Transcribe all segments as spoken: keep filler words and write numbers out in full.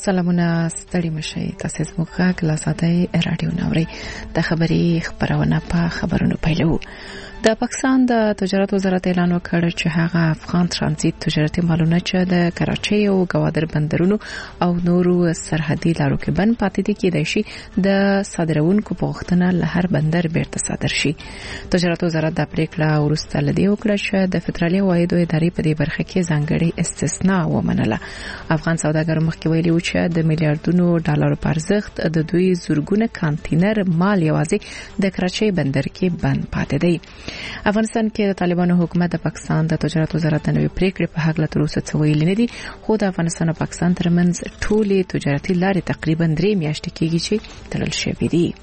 سلامونه ستړي مشي تاسو زموږ غږ لا ساده رادیو نوري د خبري خبرونه په خبرونو پیلو. د پاکستان د تجارت وزارت اعلان وکړ چې هغه افغان ترانزیت تجارتي مالونه چې د کراچۍ او گوادر بندرونو او نورو سرحدي لارو کې بند پاتې دي کېدای شي د صادرونکو په غوښتنه له هر بندر بیرته صادر شي. تجارت وزارت د پریکړه ورسته لدی وکړه چې د فدرالي عوایدو ادارې په دې برخه کې ځانګړي استثناء ومنله. افغان سوداګر مخکې ویلي و چې د میلیارډونو ډالرو په ارزښت د دوی زورګونه کانټینر مال یوازې د کراچۍ بندر کې بند پاتې دی. افغانستان کې د طالبانو حکومت د پاکستان د تجارت وزارت نوې پریکړې په حق له تر اوسه څه ویلي نه دي، خو د افغانستان او پاکستان ترمنځ ټولې تجارتي لارې تقریبا درې میاشتې کېږي چې تړل شوې دي.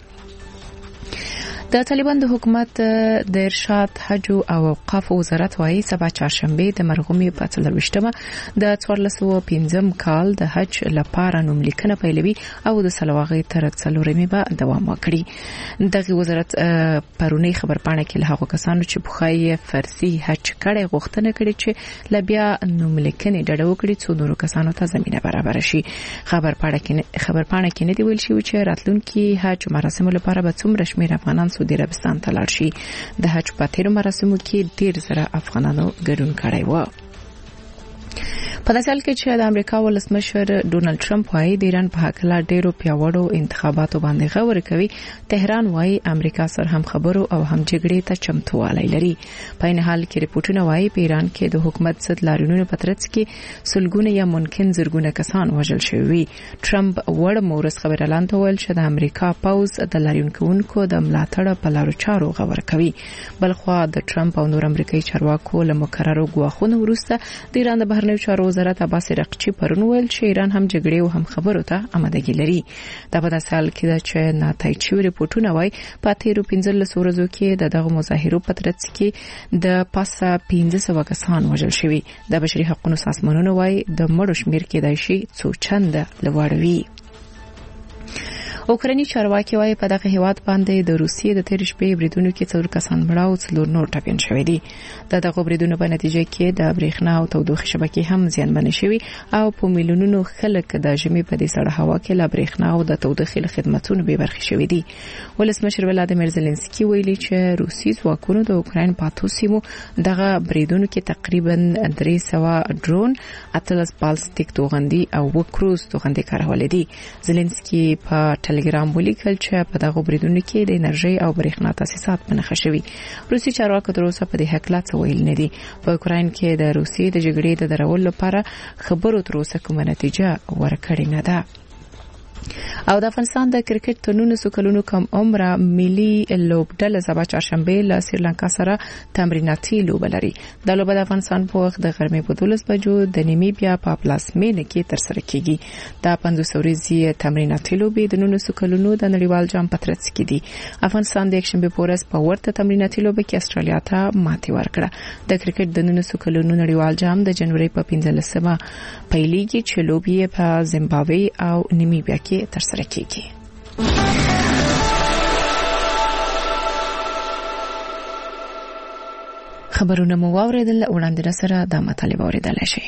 د طالبان د حکومت د ارشاد حج او اوقاف وزارت وايي سبا چهارشنبه د مرغومي په څلرويشتمه د څوارلس سوه پنځم کال د حج لپاره نوملیکنه پیلوي او د سلواغې تر څلورمې به دوام وکړي. دغه وزارت پرونی خبرپاڼه کې له هغو کسانو چې بخای فرضي حج کړي غوښتنه کړې چې لبیا نوملیکنه ډډه وکړي څو نورو کسانو ته زمينه برابر شي. خبرپاڼه کې خبرپاڼه کې نه دی ویل شوی چې راتلونکي حج مراسم لپاره به څومره شمېر افغانان سعودي عربستان ته لاړ شي. د حج په تیرو مراسمو کې ډیر زره افغانانو ګډون کړی و. په داسې حال کې چې د امریکا ولسمشر ډونالد ټرمپ وايي د ایران په حق لا ډیرو پیاوړو انتخاباتو باندې غور کوي. تهران وايي امریکا سره هم خبرو او هم جګړې ته چمتووالی لري. په این حال کې ریپورتونه وايي په ایران کې د حکومت ضد لاریونونو په ترڅ کې سلګونه یا ممکن زرګونه کسان وژل شوي. ټرمپ وړ مورس خبر اعلان وکړ چې د امریکا پوز د لاریونکو د ملاتړ په لارو چارو غور کوي. بلخوا د ټرمپ او نور امریکایي چارواکو له مقررو غواخونو وروسته د ایران د بهرنیو چارو وزارت عباس رقچی پرون ویل چې ایران هم جګړې او هم خبرو ته آمادګي لري. دا په داسې حال کې چې ناتایید شوي ریپورتونه وايي په تیرو پنځلس ورځو کې د دغه مظاهرو په ترڅ کې د پاسه پنځه سوه کسان وژل شوي. د بشري حقوقو سازمانونو وايي د مړو شمېر کېدای شي څو چنده لوړوي. اوکراني چارواکي وايي په دغه هیواد باندې د روسیې د تیر شپې بریدونو کې څلور کسان مړه او څلور نور ټپيان شوي دي. د دغه بریدونو په نتیجه کې د برېښنا او تودوخې شبکې هم زیانمن شوي او په میلیونونو خلک د ژمي په دې سړه هوا کې له برېښنا او د تودوخې خدماتونو به برخه شوي دي. ولسمشر ولادیمیر زيلنسکي ویلي چې روسي ځواکونو د اوکرين په اتو سیمو دغه بریدونو کې تقریبا درې سوه ډرون، اتلس بالستیک توغندي او وکروز توغندي کارولې دي. زيلنسکي په ټلګرام ولیکل چې په دغه بریدونو کې د انرژي او برېښنا تاسیسات په نښه شوي. روسي چارواکو تر اوسه په دې حق لا څه ویل نه دي. په اوکراین کې د روسي د جګړې د درولو لپاره خبرو تر اوسه کومه نتیجه ورکړې نه ده. او د افغانستان د کرکټ تنونو سکلونو کم عمره ملي لوبډله سبا چهارشنبه له سریلانکا سره تمریناتي لوبه لري. د لوبه د افغانستان په وخت د غرمې په دولس بجو د نیمیبیا په پلاسمینه کې ترسره کیږي. د پنځوس ورځې تمریناتي لوبه د نونو سکلونو د نړیوال جام په ترڅ کې دي. افغانستان د یکشنبه په ورځ په ورته تمریناتي لوبه کې استرالیا ته ماتې ورکړه. د کرکټ د نونو سکلونو نړیوال جام د جنوري په پنځلسمه پیلېږي چې لوبې په زیمبابوې او نیمیبیا کې ترسره کیږي. خبرونه مو واوریدل، وړاندې سره د مطالبه اوریدل شي.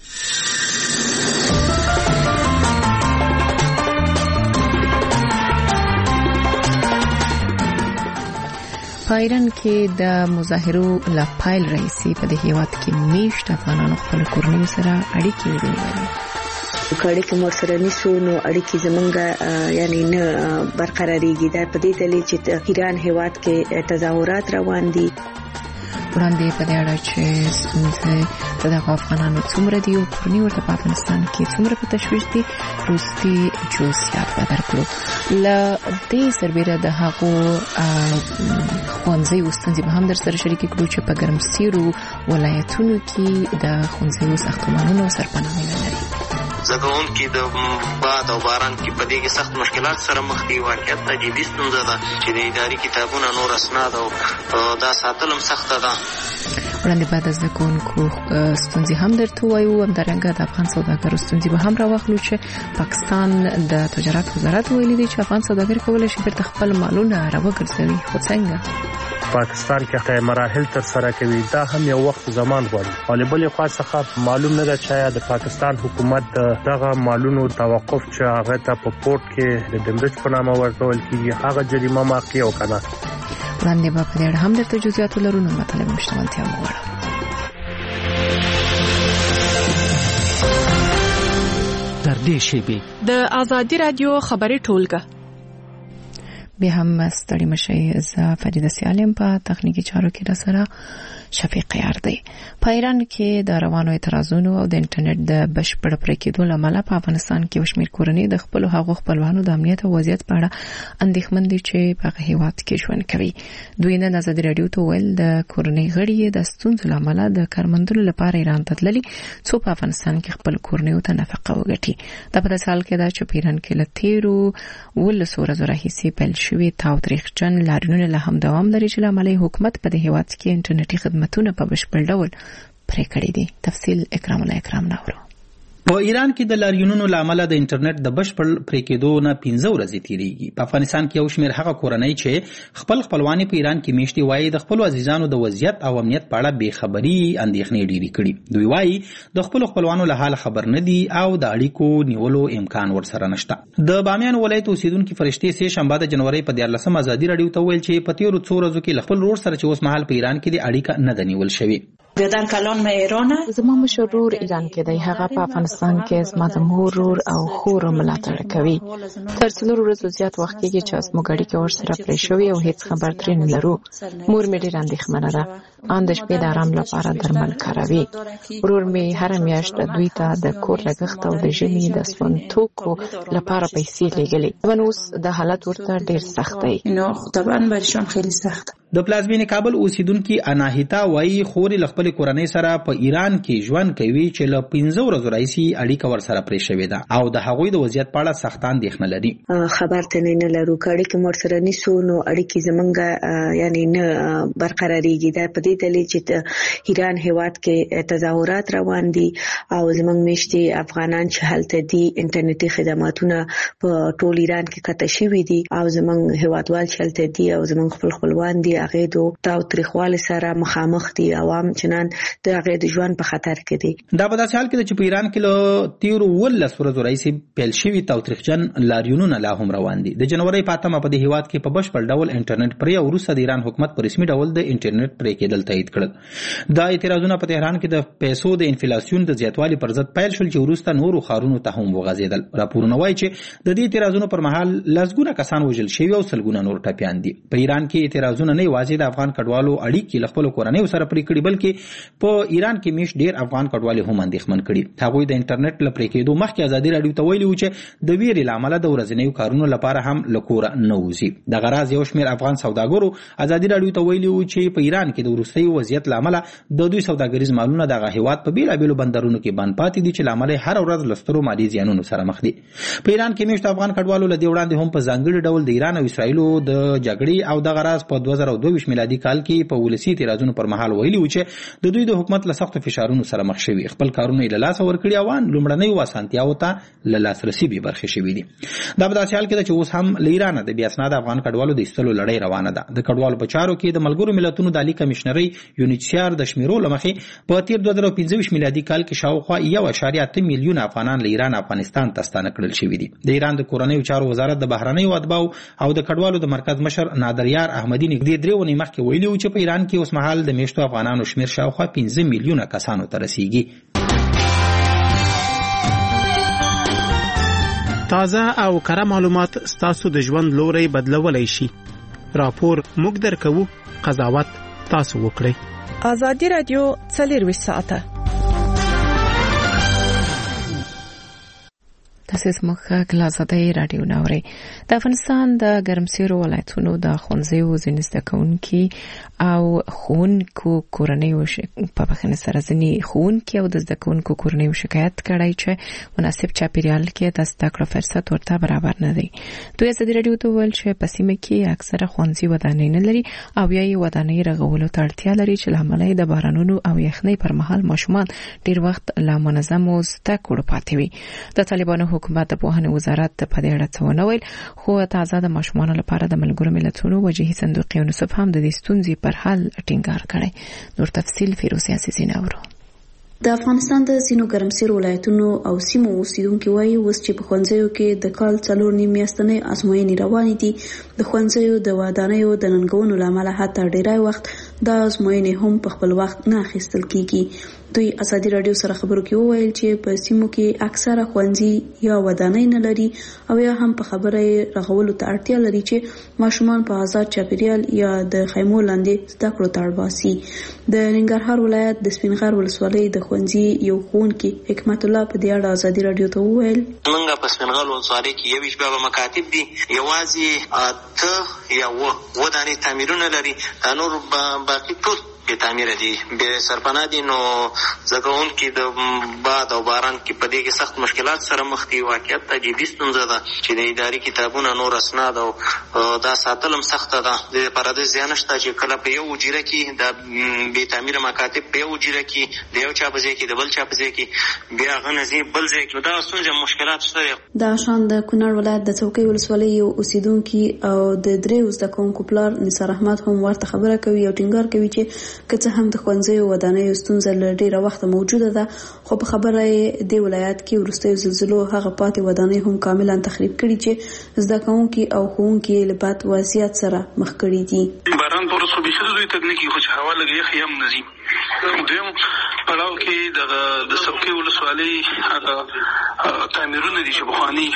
په ایران کې د مظاهرو لپایل رئیسي په دې هیواد کې میشت افغانانو خپل کورنۍ سره اړیکې ونیولې. کړي کوم سره نسو نو اړیکې زمونږه یعنی نه برقراريږي. دا په دې دلیل چې ایران هیواد کې تظاهرات روان دي. وړاندې په دې اړه چې څنګه د افغانانو څومره دی او کورنۍ ورته په افغانستان کې څومره په تشویش دي روستي جزئیات به درکړو. ل دې سربېره د هغو ښوونځي وستنځي به هم در سره شریک کړو چې په ګرمسیرو ولایتونو کې د ښوونځي ساختمانونو سرپناه لري. زګون کې د باد او باران کې په دې کې سخت مشکلات سره مخ دي. واقعیت ته جدي ستونزه ده چې د اداري کتابونو نور اسناد او دا ساتلم سخت ده. وړاندې بعد از کوونکو ستونزې هم درته وایو. همدارنګه د افغان سوداګرو ستونزې به هم راوخلو چې پاکستان د تجارت وزارت ویلي دی چې افغان سوداګر کولای شي بیرته خپل مالونه راوګرځوي. خو څنګه پاکستان کې مراحل تر سره کوي دا هم یو وخت زمان غواړي. او بل خو څخه معلوم نه ده چې د پاکستان حکومت دغه مالونو توقف چې هغه ته په پورت کې د دمرج په نامه ورکول کیږي هغه جریمه واقع او کنه. وړاندې به په دې هم د جزئیات لرونو مطلب مشتملتیا موږ تر دې شی د آزادی رادیو خبري ټولګه به هم ستړي مشي ز فریده سالم په تخنیکی چارو کې رسره شفیق یاردی. په ایران کې د روانو اعتراضونو او د انټرنیټ د بشپړ پرې کېدو لامل په افغانستان کې وشمیر کورنۍ د خپل حقوق خپلوانو د امنیت او وضعیت په اړه اندېښمن دي چې په هیواد کې ژوند کوي. دوی نه آزادي رادیو ته ویل د کورنۍ غړي د ستونزو لامل د کارمندلو لپاره ایران ته تللي څو په افغانستان کې خپل کورنۍ ته نفقه وګټي. دا په حال کې دا چې په ایران کې لتیرو ولسو ورځو راهیسې پیل شوی تاوتریخجن لاریونونه له هم دوام لري چې لامل حکومت په دې هیواد کې انټرنیټي خدماتونه په بشپړ ډول پرې کړې دي. تفصیل اکرام الله اکرام ناورو. په ایران کې د لاریونونو لامل د انټرنیټ د بشپړ پرې کېدو نه پنځه ورځې تیریږي. په افغانستان کې یو شمېر هغه کورنۍ چې خپل خپلوانې په ایران کې میشتي وایي د خپل عزیزانو د وضعیت او امنیت په اړه بې خبري اندېښنې ډېرې کړي. دوی وایي د خپل خپلوانو له حال خبر نه دي او د اړیکو نیولو امکان ورسره نشته. د بامیان ولایت اوسیدونکو فرشتي سه شنبه د جنوري په دیارلسم آزادي رادیو ته ویل چې په تیرو څو ورځو کې خپل ورور سره چې اوس مهال په ایران کې د اړیکه نه ده نیول شوې. بیادر کلان ما ایرانه زما مشرور ایران کې دی. هغه په افغانستان کې زما د مور او خور ملاتړ کوي. تر څلور ورځې زیات وخت کې چې اسمو غړي کې ورسره پرې شوی او هیڅ خبر ترې نه لرو. مور مې ډېر اندېښمنه ده. ان د شپې د آرام لپاره درمل کاروي. ورور مې هر میاشت دوی ته د کور لګښت او د ژمي د سون توکو لپاره پیسې لګلې. نو اوس د حالت ورته ډېر سخت دی. نو طبعا برشان خیلی سخت. د پلازمینې کابل اوسیدونکو اناهیتا وایي خوري ل خپل کورنۍ سره په ایران کې ژوند کوي چې له پنځه ورځې راځي اړیکه ورسره پرې شوې ده او د هغوی د وضعیت په اړه سخت اندېښنه لري. خبر ته نه لرو کړي چې مور سره نسو نو اړیکې زمونږ یعنی نه برقرارېږي. دا په دې دلیل چې ایران هیواد کې تظاهرات روان دي او زمونږ میشتي افغانان چې هلته دي انټرنیټي خدماتونه په ټول ایران کې کته شوي دي او زمونږ هیوادوال چې هلته دي او زمونږ خپل خپلوان دي هغه دو تاوتریخوالي سره مخامخ دي. عوام چنان د هغه د ژوند په خطر کې دي. دا په داسې حال کې چې په ایران کې له تیرو ولس ورځو راځي پیل شوی تاوتریخجن لاریونونه لا هم روان دي. د جنوري په اتمه په دې هیواد کې په بشپړ ډول انټرنیټ پرې او روسه د ایران حکومت په رسمي ډول د انټرنیټ پرې کېدل تایید کړل. دا اعتراضونه په تهران کې د پیسو د انفلیسیون د زیاتوالي پر ضد پیل شول چې وروسته نورو خارونو ته هم وغځیدل. راپورونه وایي چې د دې اعتراضونو پر مهال لسګونه کسان وژل شوي او سلګونه نور ټپيان دي. په ایران کې اعتراضونه نه یوازې د افغان کډوالو اړیکې له خپل کورنۍ سره پرې کړي بلکې په ایران کې میش ډیر افغان کډوالو هم اندېښمن کړي. هغوی د انټرنیټ لپاره کېدو مخکې آزادي رادیو ته ویلي و چې د ویرې لامل د ورځنیو کارونو لپاره هم لکور نه وځي. د غراز یو شمېر افغان سوداګرو آزادي رادیو ته ویلي و چې په ایران کې د وروستي وضعیت لامل د دوی سوداګریز مالونه د هیواد په بیلابېلو بندرونو کې بند پاتې دي چې لامل هر ورځ لسترو مالي زیانونو سره مخ دي. په ایران کې میشت افغان کډوالو له دې وړاندې هم په ځانګړي ډول د ایران او اسرایلو د جګړې او د غراز په دوه زره دوه ویشت میلادي کال کې په ولسی اعتراضونو پر مهال ویلي و چې د دوی د حکومت له سختو فشارونو سره مخ شوي خپل کارونه له لاس ورکړي او لومړنۍ واسانتیاو ته له لاسرسي به برخه شوي دي. دا په داسې حال کې چې اوس هم له ایران د بیا اسناد افغان کډوالو د ایستلو لړۍ روانه ده. د کډوالو په چارو کې د ملګرو ملتونو د عالی کمشنري یونیچیار د شمیرو لمخې په تیر دوه زره پنځه ویشت میلادي کال کې شاوخوا یو اعشاریه اته میلیون افغانان له ایران افغانستان ته ستانه کړل شوي دي. د ایران د کورنیو چارو وزارت د بهرنیو اتباعو او د کډوالو د مرکز مشر نادریار احمدی نږدې درې ونې مخکې ویلي و چې په ایران کې اوس مهال د میشتو افغانانو شمیر شاوخوا پنځه میلیونه کسانو ته رسیږي. تازه او کره معلومات ستاسو د ژوند لوري بدلولای شي. راپور موږ درکو، قضاوت تاسو وکړئ. آزادی رادیو څلورویشت ساعته تاسو زموږ کلاساتي رادیو ناوري. د افغانستان د ګرمسیرو ولایتونو د خونځیو ځینې زده کوونکي او ښوونکو کورنیو په بخښنې سره ځینې ښوونکي او د زده کوونکو کورنیو شکایت کړی چې مناسب چاپیریال کې د زده کړو فرصت ورته برابر نه دی. دوی ازادي رادیو ته ویل چې په سیمه کې اکثره ښوونځي ودانۍ نه لري او یا یې ودانۍ رغولو ته اړتیا لري چې له امله د بارانونو او یخنۍ پر مهال ماشومان ډیر وخت لا منظم او زده کړو پاتې وي. د طالبانو حکومت د پوهنې وزارت په دې اړه څه ونه ویل، خو تازه د ماشومانو لپاره د ملګرو ملتونو وجهي صندوق یونیسف هم د دې ستونزې پر حل ټینګار کړی. نور تفصیل فیروز یاسین اورو. د افغانستان د ځینو ګرمسیر ولایتونو او سیمو اوسیدونکو وایي اوس چې په ښوونځیو کې د کال څلور نیم میاشتنۍ ازموینې روانې دي، د ښوونځیو د ودانیو د ننګونو له امله حتی ډیری وخت د ازموینې هم په خپل وخت نه اخیستل کیږي. دوی ازادي رادیو سره خبرو کې وویل چې په سیمو کې اکثره ښوونځي یا ودانۍ نه لري او یا هم په خبره رغولو ته اړتیا لري چې ماشومان په آزاد چاپیریال یا د خیمو لاندې زده کړو ته اړ باسي. د ننګرهار ولایت د سپینغر ولسوالۍ د ښوونځي یو ښوونکي حکمت الله په دې اړه ازادي رادیو ته وویل موږ په سپینغر ولسوالۍ کې یو شپه مکاتب دي، یوازې اته یا و ودانۍ تعمیرونه لري، دا نور باقي ټول به تعمیر دي، به سرپناه دي. نو زګون کې د باد او باران کې په دې کې سخت مشکلات سره مخ دي. واقعیت ته جدي ستونزه ده چې د اداري کتابونو نور اسناد او دا ساتلم سخت ده. د پرده زیان شته چې کله په یو جیره کې د به تعمیر مکاتب په یو جیره کې د یو چا په ځای کې د بل چا په ځای کې بیا غنځي بل ځای کې دا ستونزه مشکلات شته. دا شان د کونړ ولایت د څوکۍ ولسوالۍ یو اوسیدونکو او د دریو زده کوونکو پلار نثار احمد هم ورته خبره کوي او ټینګار کوي چې که څه هم د ښوونځیو ودانیو ستونزه له ډېره وخته موجوده ده، خو په خبره یې دې ولایت کې وروستیو زلزلو هغه پاتې ودانۍ هم کاملا تخریب کړي چې زده کوونکي او ښوونکي له بد وضعیت سره مخ کړي دي. باران پر څو بيخي دوی تکنیکی خو چې هوا لګي خیم نزي دویم پړاو کې د د څوکۍ ولسوالۍ هغه تعمیرونه دي چې بخواني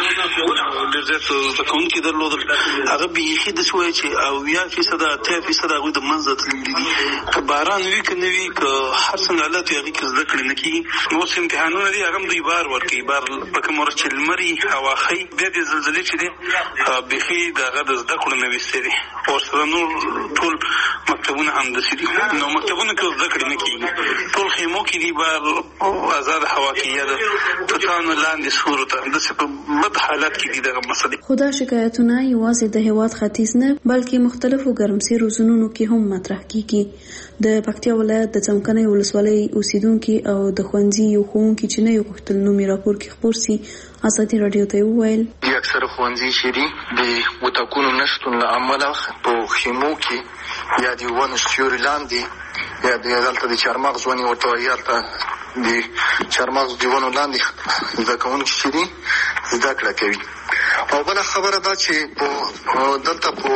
ډېر زیات زده کوونکي درلودل، هغه بيخي د شوی چې او یا فیصد اته فیصد هغه د منځ تللی دي. که باران وی کنه وی که هر څنګه حالت یې کې زده کړي نه کیږي. نو سم امتحانونه دي هغه دوی بار ورکي بار په کوم ورچ لمري هوا خي د دې زلزلې چې دي بيخي دغه د زده کړو نه وسري او سره نور ټول مکتبونه هم د سړي نو مکتبونه کې زده کړي نه کیږي. ټول خیمو کې دي بار آزاد هوا کې یا د پټانو لاندې صورت د څه په بد حالت کې دي دغه مسلې. خدا شکایتونه یوازې د هیواد ختیځ نه بلکې مختلفو ګرمسیرو زونونو کې هم مطرح کیږي. د پکتیا ولایت د څمکنۍ ولسوالۍ اوسیدونکو او د ښوونځي یو ښوونکي چې نه یو غوښتل نومي راپور کې خبر سي ازادي رادیو ته وویل د اکثر ښوونځي شری د وټاکونو نشټون له امله په خیمو کې یا د ونو سیوري لاندې یا د دلته د چارمغز ونې ورته یالته د چارمغز د ونو لاندې زده کوونکي شری زده کړه کوي. او بل خبره دا چې په دلته په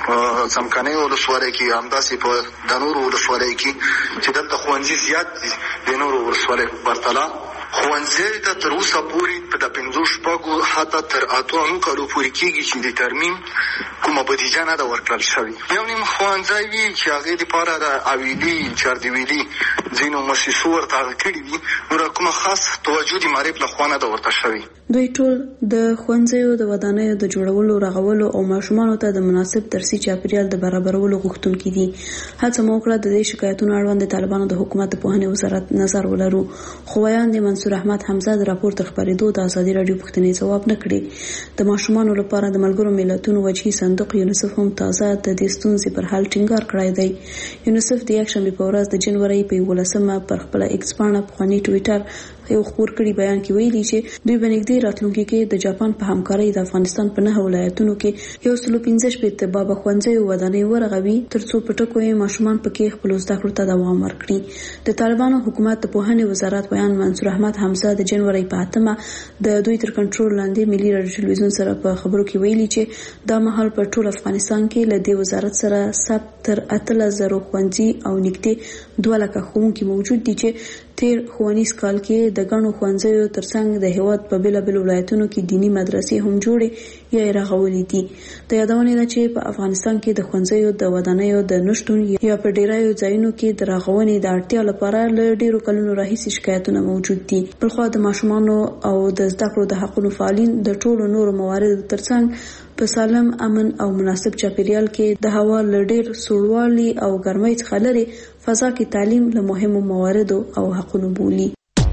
څمکنۍ ولسوالۍ کې همداسې په د نورو ولسوالۍ کې چې دلته ښوونځي زیات دي د نورو ولسوالۍ پرتله ښوونځي د تر اوسه پورې په د پنځو شپږو حتی تر اتو کالو پورې کېږي چې د ترمیم کومه بودیجه نه ده ورکړل شوې. یو نیم ښوونځی وي چې هغې دپاره د اویلي چاردویلي ځینو مؤسسو ورته هغه کړي دي، نوره کومه خاص توجه د معرف لخوا نه ده ورته شوې. دوی ټول د ښوونځیو د ودانیو د جوړولو رغولو او ماشومانو ته د مناسب درسي چاپیریال د برابرولو غوښتونکي دي. هڅه مو وکړه د دې شکایتونو اړوند د طالبانو د حکومت د پوهنې وزارت نظر ولرو، خو ویاند منصور احمد حمزه د راپور تر خبرېدو د ازادي رادیو پوښتنې ځواب نه کړي. د ماشومانو لپاره د ملګرو ملتونو وجهي صندوق یونیسف هم تازه د دې ستونزې پر حل ټینګار کړی دی. یونیسف د یکشنبې په ورځ د جنوري په یولسمه پر خپل ایکس پاڼه پخواني ټویټر یو خبر کړي بیان کې ویلي چې دوی بنګدي راتلونکي کې د جاپان په همکارۍ د افغانستان په نه ولایتونو کې یو سل پنځه شپږ بابا ښوونځي ودانۍ ورغوي ترڅو پټکو یې ماشومان پکې خپل زده کړو ته دوام ورکړي. د طالبانو حکومت د پوهنې وزارت ویان منصور احمد حمزه د جنوري په اتمه د دوی تر کنټرول لاندې ملي رادیو ټلویزیون سره په خبرو کې ویلي چې دا مهال په ټول افغانستان کې له دې وزارت سره ثبت تر اتلس زره ښوونځي او نږدې دوه لکه ښوونکي موجود دي چې تیر ښوونیز کال کې د ګڼو ښوونځیو ترڅنګ د هیواد په بېلابېلو ولایتونو کې دیني مدرسې هم جوړې یا رغولې دي. د یادونې ده چې په افغانستان کې د ښوونځیو د ودانیو د نشټون یا په ډیرایو ځایونو کې د رغونې د اړتیا لپاره له ډیرو کلونو راهیسې شکایتونه موجود دي. بلخوا د ماشومانو او د زده کړو د حقونو فعالین د ټولو نورو مواردو ترڅنګ په سالم امن او مناسب چاپیریال کې د هوا له ډیر سوړوالي او ګرمۍ څخه لري فضا کې تعلیم له مهمو مواردو او حقونو بولي.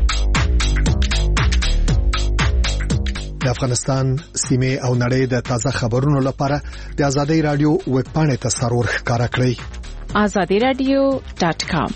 د افغانستان سیمه او نړۍ د تازه خبرونو لپاره د آزادۍ رادیو ویب پاڼې ته سرور ښکارا کړئ آزادی رادیو ډاټ کام.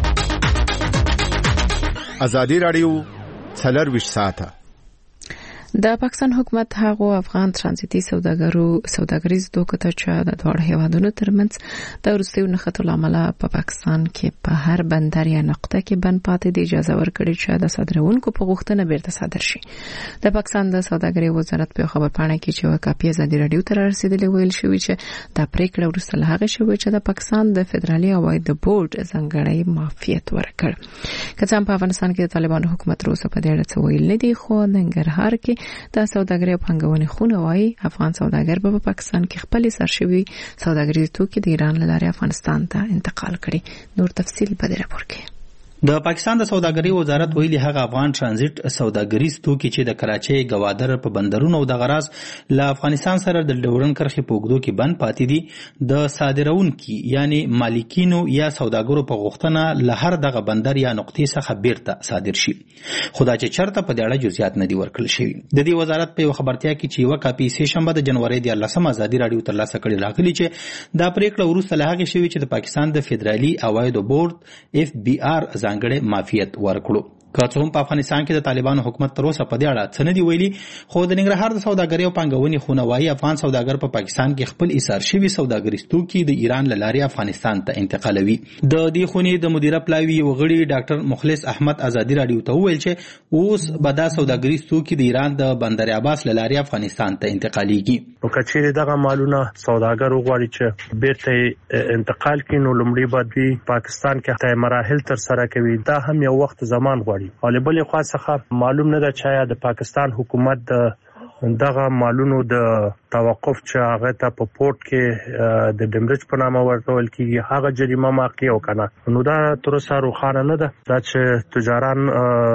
آزادی رادیو څلور ویشت ساعته د پاکستان حکومت هغه افغان ترانزیتي سوداګرو سوداګریز دوکه ته چې د دوه هیوادونو ترمنځ د روسیې نخښتو لامل په پاکستان کې په هر بندر یا نقطه کې بند پاتې دی اجازه ورکړي چې د صادرونکو په غوښتنه بیرته صادر شي. د پاکستان د سوداګرۍ وزارت په خبرپاڼه کې چې وکاپي ازادي رادیو ته رسیدلی ویل شوی چې د پریکړه وروسته له هغه شوی چې د پاکستان د فدرالي عواید بورډ ځانګړی معافیت ورکړ. که څنګه په افغانستان کې د طالبانو حکومت روسه په دې اړه څه ویل نه دی، خو ننګرهار کې د سوداګرۍ او پانګونې خونه وايي افغان سوداګر په پاکستان کې خپل سرشوي سوداګریز توکي د ایران له لارې افغانستان ته انتقال کړي. نور تفصیل په دې راپور کې. د پاکستان د سوداګرۍ وزارت ویلي هغه افغان ترانزیت سوداګریز توکي چې د کراچۍ، گوادر په بندرونو او د غراز له افغانستان سره د ډیورن کرښې په اوږدو کې بند پاتې دي د صادرونکو یعنی مالکینو یا سوداګرو په غوښتنه له هر دغه بندر یا نقطې څخه بیرته صادر شي. خدا چې چرته په دې اړه جزئیات نه دي ورکړل شوي. د دې وزارت په خبرتیا کې چې یو کاپي سه شنبه د جنوري د لسم ازادي رادیو ترلاسه کړي راغلي چې دا پریکړه وروسته له هغه شوی چې د پاکستان د فدرالي عواید بورډ اف بي ار ځانګړی معافیت ورکړو. که څه هم په افغانستان کې د طالبانو حکومت تر اوسه په دې اړه څه نه دی ویلي، خو د ننګرهار د سوداګرۍ او پانګونې خونه وايي افغان سوداګر په پاکستان کې خپل ایثار شوي سوداګریز توکي د ایران له لارې افغانستان ته انتقالوي. د دې خونې د مدیره پلاوي یو غړي ډاکټر مخلص احمد ازادي رادیو ته وویل چې اوس به دا سوداګریز توکي د ایران د بندر عباس له لارې افغانستان ته انتقاليږي. او کچېره دغه مالونه سوداګر وغواړي چې بیرته انتقال کړي نو لومړی باید پاکستان کې ته مراحل تر سره کوي. دا هم یو وخت زمان غواړي. او بلې خوا څخه معلوم نه ده چې د پاکستان حکومت دغه مالونو د توقف چې هغه ته په پورت کې د ډیمرج په نامه ورکول کیږي هغه جریمه ماقی او کنه نو دا تر اوسه روښانه نه ده دا چې تجاران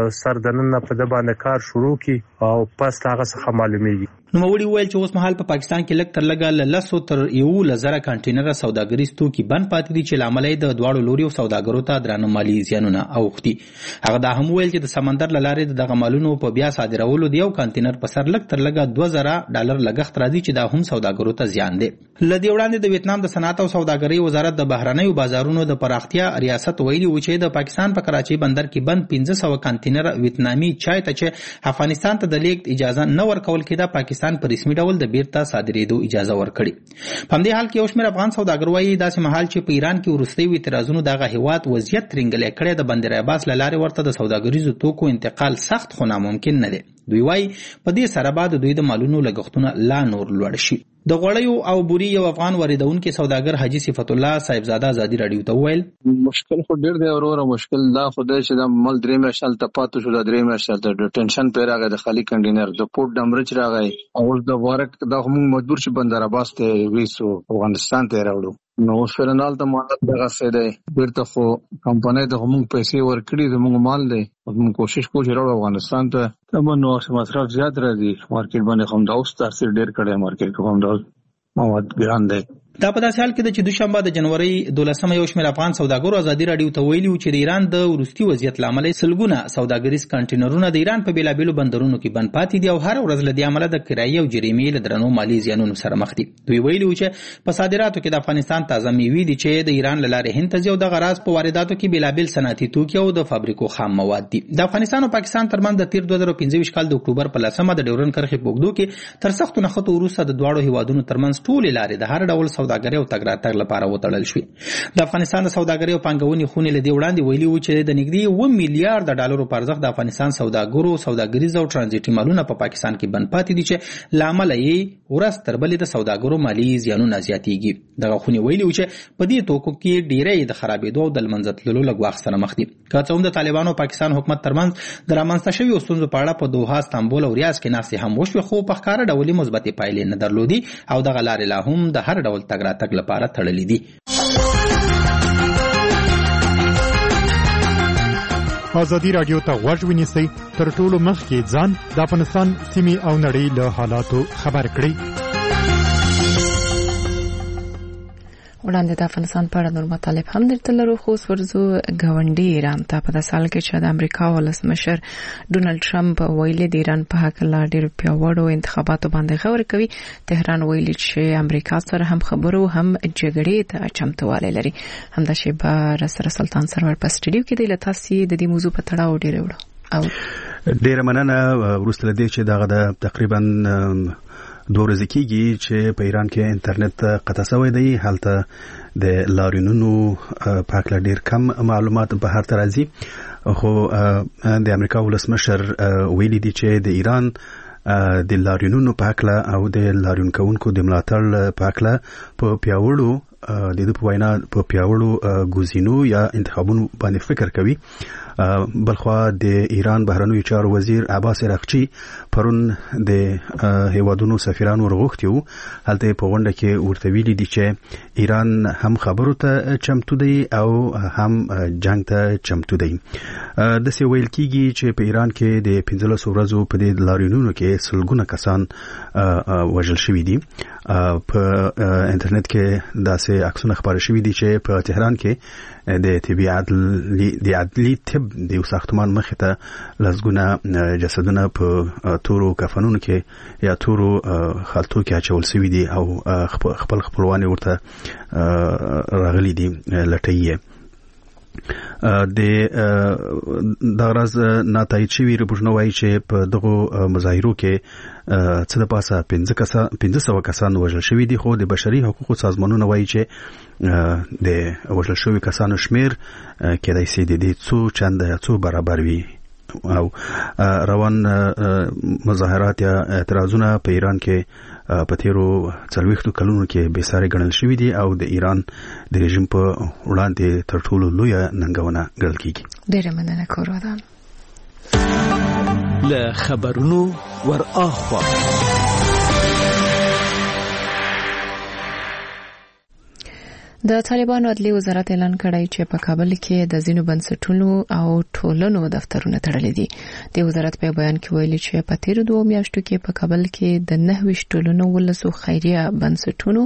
سردننه په د باندې کار شروع کی او پس هغه څخه معلومیږي. نو وړي ویل چې اوس مهال په پاکستان کې لک تر لګا لسو تر یو لزره کانټینر سوداګریز توکي بند پاتې دي چې لامل د دواړو لوري سوداګرو ته درانه مالی زیانونه اوختي. هغه دا هم ویل چې د سمندر لارې دغه مالونو په بیا صادرولو دی یو کانټینر په سر لک تر لګا دوه زره ډالر لګښت راځي چې دا هم سوداګرو ته زیان دی. لدی وړاندې د ویتنام د صنعت او سوداګرۍ وزارت د بهرنیو بازارونو د پراختیا ریاست ویلي و چې د پاکستان په کراچۍ بندر کې بند پنځه سوه کانټینر ویتنامي چای ته چې افغانستان ته د لیږد اجازه نه ورکول کېده پاکستان په رسمي ډول د بیرته صادرېدو اجازه ورکړي. په همدې حال کې یو شمېر افغان سوداګر وایي داسې مهال چې په ایران کې وروستیو اعتراضونو دغه هیواد وضعیت ترنګلی کړی د بندر عباس له لارې ورته د سوداګریزو توکو انتقال سخت خو ناممکن نه دی. دوی وایي په دې سره به د دوی د مالونو لګښتونه لا نور لوړ شي. د غوړیو او بوري یو افغان واردونکو سوداګر حاجی صفت الله صاحبزاده ازادي رادیو ته وویل مشکل خو ډیر دی وروره مشکل دا خو دی چې د مل درې میاشتې ته پاتې شو د درې میاشتې د ټینشن پې راغی د خالي کنټینر د پورت ډمرچ راغی او د وارک دا موږ مجبور شو بندر عباس ته ویسو افغانستان ته راوړو. نو فلنال ته مالت دغه څه دی بیرته خو کمپنۍ ته موږ پیسې ورکړي زموږ مال دی موږ کوشش کوو چې راوړو افغانستان ته. تمنو مصرف زیات راځي مارکیټ باندې هم دا اوس تاثیر ډیر کړی مارکیټ کې هم دا مواد ګران دی. دا په داسې حال کې چې دوشنبه د جنوري دولسمه یو شمېر افغان سوداګرو ازادي رادیو ته ویلي چې د ایران د وروستي وضعیت لامل سلګونه سوداګریز کانټینرونه د ایران په بیلابیلو بندرونو کې بند پاتې دي او هر ورځ له دې عمله د کرایې او جریمې له درنو مالي زیانونو سره مخ دي. دوی ویلي چې په صادراتو کې د افغانستان تازه میوې دي چې د ایران له لارې هند ته ځي او د غراض په وارداتو کې بیلابیل صنعتي توکي او د فابریکو خام مواد دي. د افغانستان او پاکستان ترمنځ د تیر دوه زره پنځه ویشت کال د اکتوبر په لسمه د ډیورن کرښې په اوږدو کې تر سختو نښتو وروسته د دواړو هیوادونو ترمنځ ټولې لارې د هر ډول سوداګرۍ او تګ لپاره وتړل شوې. د افغانستان د سوداګرۍ او پانګونې خونې له دې وړاندې ویلي و چې د نږدې اووه میلیارډ ډالرو په ارزښت د افغانستان سوداګرو سوداګریز او ترانزیټي مالونه په پاکستان کې بند پاتې دي چې له امله یې ورځ تر بلې د سوداګرو مالي زیانونه زیاتېږي. دغه خونې ویلي و چې په دې توکو کې ډیری د خرابېدو او د له منځه تللو له ګواښ سره مخ دي. که څه هم د طالبانو او پاکستان حکومت ترمنځ د رامنځته شویو ستونزو په اړه په دوحه استانبول او ریاض کې ناستې هم وشوې خو په ښکاره ډول یې مثبتې پایلې نه درلودې او دغه لارې لا هم د هر ډول تګ راتګ لپاره تړلې دي. ازادي رادیو ته غوږ ونیسئ تر ټولو مخکې ځان د افغانستان سیمې او نړۍ له حالاتو خبر کړئ. وړاندې د افغانستان په اړه نور مطالب هم درته لرو خو ورزو غونډې ایران ته په داسې حال کې چې د امریکا ولسمشر ډونالد ټرمپ ویلي د ایران په حق لا ډېر پیاوړو انتخاباتو باندې غور کوي. تهران ویلي چې امریکا سره هم خبرو هم جګړې ته چمتوالی لري. همدا شی به سره سلطان سرور په سټډیو کې د لتاسي د دې موضوع په تړاو ډېر وړو. او ډیره مننه. وروسته له دې چې دغه د تقریبا دوه ورځې کېږي چې په ایران کې انټرنیټ قطع شوی دی، هلته د لاریونونو په هکله ډیر کم معلومات په هر طرز خو د امریکا ولسمشر ویلي دی چې د ایران د لاریونونو په هکله او د لاریون کوونکو د ملاتړ په هکله په پیاوړو د دې په وینا په پیاوړو ګوزینو یا انتخابونو باندې فکر کوي. بلخوا د ایران بهرنیو چارو وزیر عباس عراقچی پرون د هیوادونو سفیرانو ورغوښتي وو. هلته په غونډه کې ورته ویلي دي چې ایران هم خبرو ته چمتو دی او هم جنگ ته چمتو دی. داسې ویل کېږي چې په ایران کې د پنځلسو ورځو په دې لاریونونو کې سلګونه کسان وژل شوي دي. په انټرنیټ کې داسې عکسونه خپاره شوي دي چې په تهران کې د طبي عدلي د عدلي طب د یو ساختمان مخې ته لسګونه جسدونه په تورو کفنونو کې یا تورو خلطو کې اچول شوي دي او خپل خپلوان ورته راغلي دي لټوي. د دغرض ناتایید شوي رپورټونه وایي چې په دغو مظاهرو کې څه د پاسه پنځه سوه کسان وژل شوي دي، خو د بشري حقوقو سازمانونه وایي چې د وژل شوي کسانو شمیر کېدای شي د دې څو چنده یا څو برابر وي. او روان مظاهرات یا اعتراضونه په ایران کې په تیرو څلوېښتو کلونو کې بې ساري ګڼل شوي دي او د ایران د رژیم په وړاندې تر ټولو لویه ننګونه ګڼل کېږي. ډېره مننه کورودان. له خبرونو ور اخوا د طالبانو عدلي وزارت اعلان کړی چې په کابل کې د ځینو بنسټونو او ټولنو دفترونه تړلي دي. د وزارت په بیان کې ویلي چې په تیرو دوه میاشتو کې په کابل کې د نهه ویشت ټولنو ولسو خیریه بنسټونو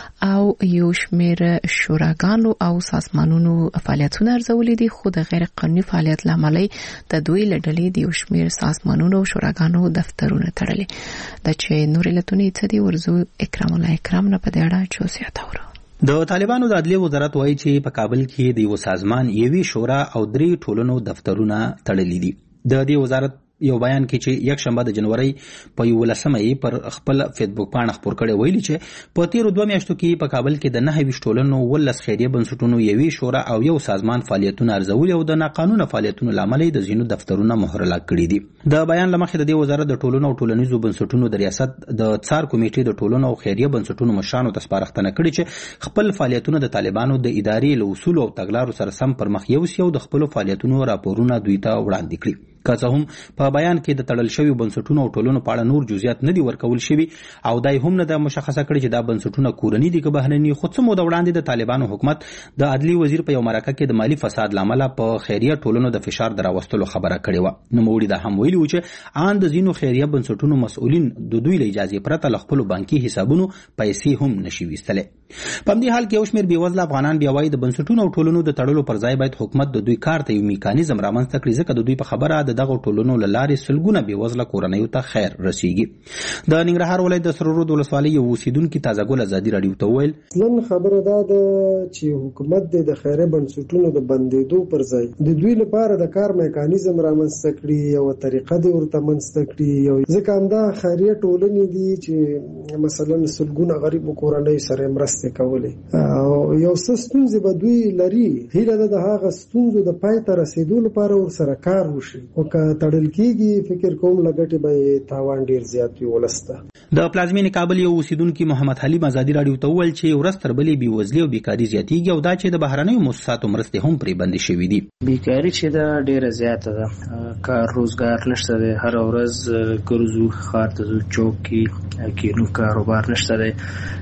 او یو شمېر شوراګانو او سازمانونو فعالیتونه ارزولي دي، خو د غیر قانوني فعالیت لامل د دوی له ډلې د یو شمېر سازمانونو او شوراګانو دفترونه تړلي. د چې نور علتونه څه دي ورزو اکرام الله اکرام نه په دې اړه چوسیا تاورو. د طالبانو د عدلي وزارت وایي چې په کابل کې د یو سازمان یوې شورا او درې ټولنو دفترونه تړلي دي. د دې وزارت یو بیان کې چې یک شنبه د جنوري په یولسمه یې پر خپل فیسبوک باندې خبر کړی ویلي چې په تیرو دوه میاشتو کې په کابل کې د نهه ویشت ټولنو ولس خیریه بنسټونو یوې شورا او یو سازمان فعالیتونه ارزولي او د ناقانونه فعالیتونو لامل د ځینو دفترونه مهرلا کړي دي. د بیان لمخې د دې وزارت د ټولنو او ټولنیزو بنسټونو د ریاست د څار کمیټې د ټولنو او خیریه بنسټونو مشرانو ته سپارښتنه کړې چې خپل فعالیتونه د طالبانو د ادارې له اصول او تګلارو سره سم پر مخ یوسي او د خپل فعالیتونو راپورونه دوی ته وړاندې کړي. که څه هم په بیان کې د تړل شوی بنسټونو او ټولنو په اړه نور جزئیات نه دي ورکول شوي او دای هم نه د مشخصه کړي چې دا بنسټونه کورني دي که بهرني. خو څه مو د وړاندې د طالبانو حکومت د عدلي وزیر په یو مرکه کې د مالی فساد لامل په خیریه ټولنو د فشار دراوستلو خبره کړې و. نو موړي دا هم ویلي و چې ان د زینو خیریه بنسټونو مسؤلین د دوی له اجازه پرته له خپل بانکي حسابونو پیسې هم نشي وستلې. په دې حال کې یو شمېر بیوزله افغانان بیا وایي د بنسټونو او ټولنو د تړلو پر ځای باید حکومت د دوی کار ته یو میکانیزم رامنځته کړي، ځکه د دوی په خبره د دغه ټولنو له لارې سلګونه بیوزله کورنیو ته خیر رسیږي. د ننګرهار ولایت د سرورود ولسوالۍ یو اوسیدونکي تازه ګل ازادي راډیو ته وویل نن خبره دا ده چې حکومت د خیریه بنسټونو د بندیدو پر ځای د دوی لپاره د کار میکانیزم رامنځته کړي او طریقه دې ورته منځته کړي. یو ځکه همدا خیریه ټولنې دي چې مثلا سلګونه غریب کورنیو سره مرسته کوي او یو څه ستونزې به دوی لري. هیله ده د هغه ستونزو د پای ته رسیدو لپاره ورسره کار وشي او که تړل کېږي فکر کوم لګټې به تاوان ډیر زیات وي ولسته. د پلازمینې کابل یو اوسیدونکي محمد حلیم ازادي راډیو ته وویل چې ورځ تر بلې بېوزلي او بیکاري زیاتېږي او دا چې د بهرنیو مؤسساتو مرستې هم پرې بندې شوي دي. بیکاري چې ده ډیره زیاته ده، کار روزګار نشته دی، هر ورځ ګرځو ښار ته ځو چوک کې کینو کاروبار نشته دی.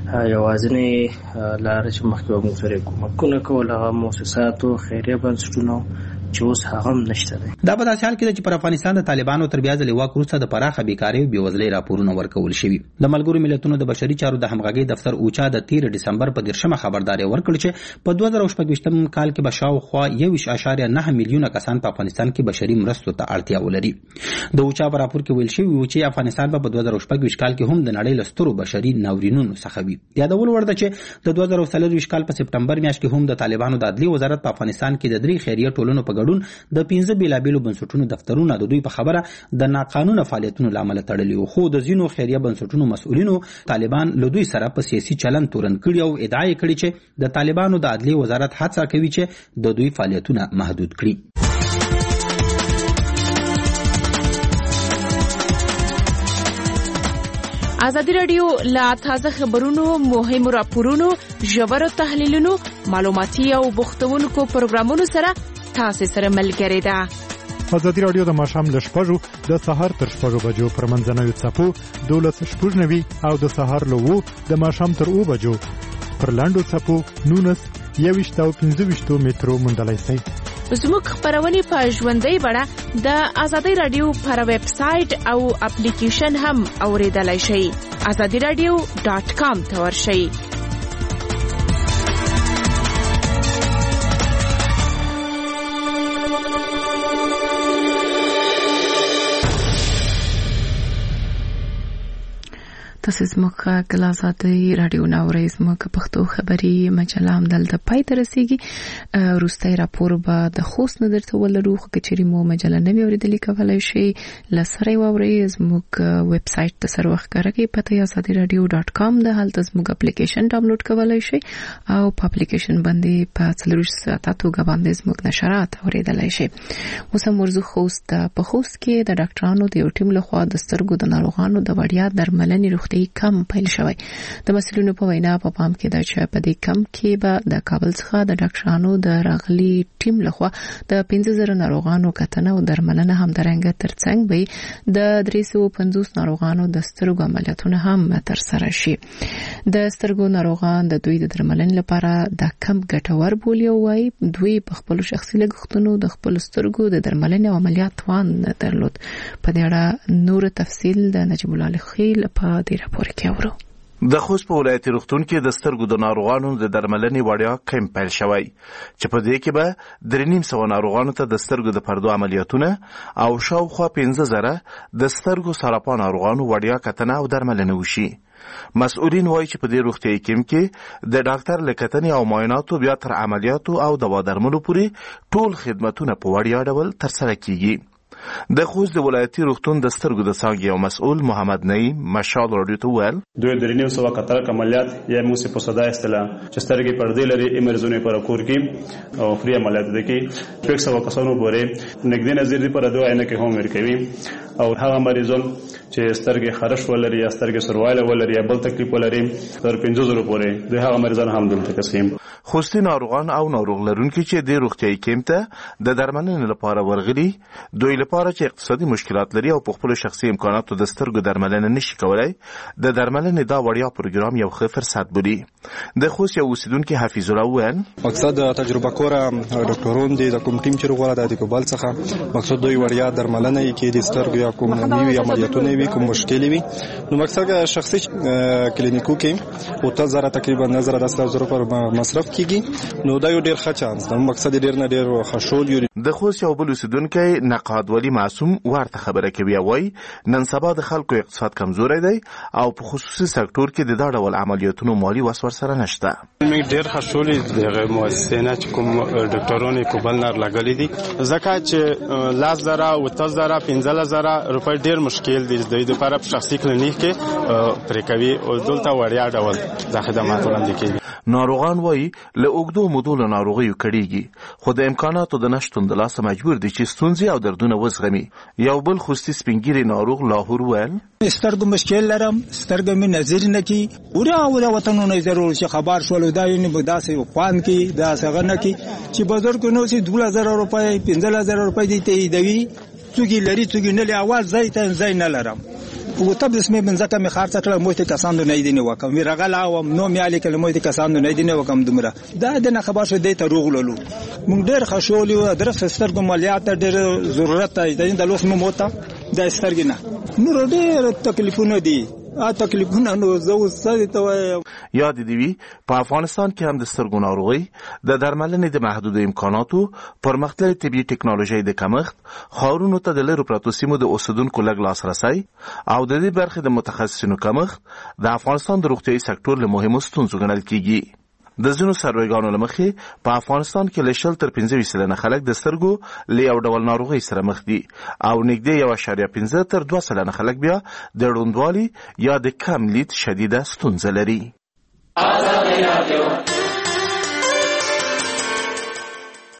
یوازینۍ لاره چې مخکې به موږ سره کومکونه کول هغه مؤسساتو خیریه بنسټونو چې اوس هغه هم نشته دی. دا په داسې حال کې ده چې پر افغانستان د طالبانو تر بیا ځلې واک وروسته د پراخه بیکارۍ او بېوزلۍ راپورونه ورکول شوي. د ملګرو ملتونو د بشري چارو د همغږۍ دفتر اوچا د تیر ډسمبر په دېرشمه خبرداری ورکړ چې په دوه زره شپږ ویشتم کال کې به شاوخوا یوویشت اعشاریه نهه میلیونه کسان په افغانستان کې بشري مرستو ته اړتیا ولري. د اوچا په راپور کې ویل شوي و چې افغانستان به په دوه زره شپږ ویشت کال کې هم د نړۍ له سترو بشري ناورینونو څخه وي. یادول وړ ده چې د دوه زره څلور ویشت کال په سپټمبر میاشت کې هم د طالبانو د عدلي وزارت په افغانستان کې د درې خیریه ټولنو په ګډون د پنځه بیلابیلو بنسټونو دفترونه د دوی په خبره د ناقانونه فعالیتونو لامل تړلي وو، خو د ځینو خیریه بنسټونو مسؤلینو طالبان له دوی سره په سیاسي چلند تورن کړي او ادعا یې کړې چې د طالبانو د عدلي وزارت هڅه کوي چې د دوی فعالیتونه محدود کړي. ازادي راډیو لا تازه خبرونو، مهمو راپورونو، ژورو تحلیلونو، معلوماتي او بوختونکو پروګرامونو سره تاسو سره ملګری ده. ازادي راډیو د ماښام له شپږو د سهار تر شپږو بجو پر منځنوي څپو دولس شپږ نوي او د سهار له اوو د ماښام تر اوو بجو پر لاندو څپو نونس یویشت او پنځه ویشتو مترو موندلای شئ. زموږ خبرونه په ژوندۍ بڼه د ازادي راډیو پر ویب سټ او اپلیکیشن هم اوریدلای شئ. ازادي راډیو ډاټ کام ته ورشئ. تاسو زموږ کله ازادي راډیو ناوړی زموږ پښتو خبري مجله هم دلته پای ته رسیږي. وروستي راپور به د خوست نه درته ولرو، خو کچېرې مو مجله نه وي اورېدلې کولی شئ له سره یې واورئ. زموږ ویب سایټ ته سر وخت ښکاره کوي، پته یې ازادي راډیو ډاټ کام ده. هلته زموږ اپلیکیشن ډاونلوډ کولی شئ او په اپلیکیشن باندې په څلورویشت ساعته توګه باندې زموږ نشرات اورېدلی شئ. اوس هم ورځو خوست په خوست کې د ډاکټرانو د یو ټیم لخوا د سترګو د ناروغانو د وړیا درملنې روغتیایي کم پیل شوی. د مسؤلینو په وینا په پام کې ده چې په دې کم کې به د کابل څخه د ډاکټرانو د راغلي ټیم لخوا د پنځه زره ناروغانو کتنه او درملنه هم درنګ ترڅنګ به د درې سوه پنځوس ناروغانو د سترګو عملیاتونه هم ترسره شي. د سترګو ناروغان د دوی د درملنې لپاره د کم ګټور بولي او وايي دوی په خپل شخصي لګښتونو د خپل سترګو د درملنې او عملیات توان نه درلود. په دې اړه نور تفصیل د نجیب الله خیل په دې راپور کې اورو. د خوست په ولایتي روغتون کې د سترګو د ناروغانو د درملنې وړیا کیمپ پیل شوی چې په دې کې به درې نیم سوه ناروغانو ته د سترګو د پردو عملیاتونه او شاوخوا پنځه زره د سترګو سرطان ناروغانو وړیا کتنه او درملنه وشي. مسؤلین وایي چې په دې روغتیایي کیمپ کې د ډاکټر له کتنې او معایناتو بیا تر عملیاتو او دوا درملو پورې ټول خدمتونه په وړیا ډول ترسره کیږي. د خوست د ولایتي روغتون د سترګو د څانګې یو مسؤل محمد نعیم مشال راډیو ته وویل دوی درې نیم سوه کترک عملیات یا موږ په صدا اصطلاح چې سترګې پردې لري ایمرزونه پر کور کې او فری عملیات دي کې شپږ سوه کسانو پورې نږدې نظر دي پر دوه عینکې هم ورکوي او هغه مریضان چې سترګې خارش ولري یا سترګې سروایل ولري یا بل تکلیف ولري تر پنځه زره پورې د هغه مریضان هم دلته کسیم. خوستي ناروغان او ناروغ لرونکي چې د روغتیایي کیمپ ته د درملنې لپاره ورغلي دوی لپاره چې اقتصادي مشکلات لري او په خپل شخصي امکاناتو د سترګو درملنه نشي کولای د درملنې دا وړیا پروګرام یو ښه فرصت بولي. د خوست یو اوسیدونکي حفیظ الله وویل مقصد تجربه کور ډاکټرون دي د کوم ټیم چې غواړي د کوبل څخه مقصد دوی وړیا درملنه کې د سترګو یا کوم نوي عملیاتونه وي کوم مشکل وي نو مقصد شخصي کلینیکو کې او تزره تقریبا نظر د ستاسو زره پر مصرف کیږي نو دا یو ډیر ښه چانس ده. مقصد ډیر نه ډیر خوشحال یو. د خوست یو بل اوسیدونکی نقاد ولی معصوم ورته خبره کوي وای نن سبا د خلکو اقتصاد کمزوري دی او په خصوصي سکتور کې د دا ډول عملیاتونو مالی وسور سره نشته. موږ ډیر خوشحال دغه مؤسسینه چې کوم ډاکټرونه کوبل نار لګلې دي ځکه چې لاس زره او تاسو زره پنځه زره روپۍ ډیر مشکل دي د دې لپاره په شخصي کلینیک کې پرې کوي او دلته وړیا ډول د خدمات وړاندې کوي. ناروغان وایي له اوږدو مودو له ناروغیو کړېږي خو د امکاناتو د نشتون د لاسه مجبور دي چې ستونزې او دردونه وزغمي. یو بل خوستي سپینګیري ناروغ لاهور ویل سترګو مشکل لرم سترګو مې نظر نه کی ورا ورا وطنونه ضرور چې خبر شول دا یې نه بداسې خوان کی دا څنګه نه کی چې بازار کو نو سي دوه هزار روپۍ پنځه هزار روپۍ دي ته دوی څوګي لري څوګي نه لري اواز ځای ته ځای نه لرم او طب اسمه بنځکه می خارڅ کړه مو ته کسانو نه دی نه وکم وی رغلا او نو می علي کله مو ته کسانو نه دی نه وکم دمره دا د نه خبر شو دی ته روغللو مونږ ډېر خوشحالي او درس سترګو مالیات ډېر ضرورت دی د لوس مو موته د سترګ نه نور ډېر تکلیفونه دي ا تکلیفونه نو زو ستاسو ته یاد دی وی په افغانستان کې هم د سترګو ناروغي د درملنې د محدود امکاناتو پرمختللي طبي ټکنالوژي د کمښت خاورونو ته د لرو پراتو سیمو د اوسیدونکو لږ لاسرسي او د دې برخې د متخصصینو کمښت د افغانستان د روغتیایي سکتور له مهمو ستونزو ګڼل کیږي. د ځینو سروېګانو لمخې په افغانستان کې له شل تر پنځه ویشت سلنه خلک د سترګو له یو ډول ناروغۍ سره مخ دي او نږدې یو اعشاریه پنځه تر دوه سلنه خلک بیا د ړوندوالي یا د کم لید شدیده ستونزه لري.